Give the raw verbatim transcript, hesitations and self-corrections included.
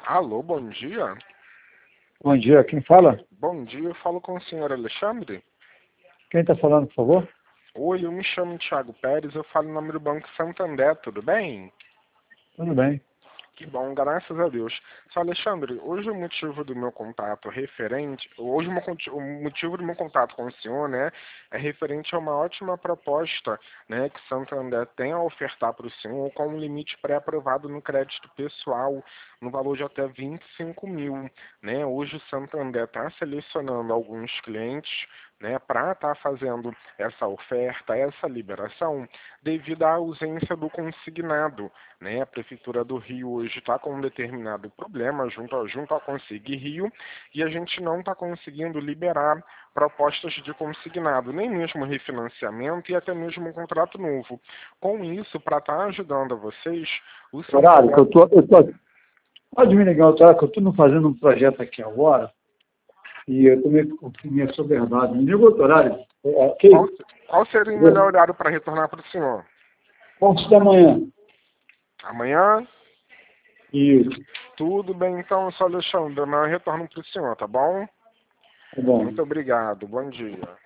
Alô, bom dia. Bom dia, quem fala? Bom dia, eu falo com o senhor Alexandre. Quem está falando, por favor? Oi, eu me chamo Thiago Pérez, eu falo em nome do Banco Santander, tudo bem? Tudo bem. Que bom, graças a Deus. Só Alexandre, hoje o motivo do meu contato referente, hoje o, meu conti- o motivo do meu contato com o senhor, né, é referente a uma ótima proposta, né, que Santander tem a ofertar para o senhor com um limite pré-aprovado no crédito pessoal, no valor de até vinte e cinco mil, né? Hoje o Santander está selecionando alguns clientes, né, para estar fazendo essa oferta, essa liberação, devido à ausência do consignado, né? A Prefeitura do Rio hoje está com um determinado problema junto, a, junto ao Consig Rio e a gente não está conseguindo liberar propostas de consignado, nem mesmo refinanciamento e até mesmo um contrato novo. Com isso, para estar ajudando a vocês, o Horário, que Santander... eu tô, eu tô, pode me ligar outro horário, que eu estou fazendo um projeto aqui agora e eu estou meio, meio soberbado. Me liga outro horário. É, Qual, ok? qual seria o melhor horário para retornar para o senhor? onze da manhã. Amanhã? Isso, Tudo bem, então, eu sou Alexandre. Amanhã eu retorno para o senhor, tá bom? tá bom. Muito obrigado. Bom dia.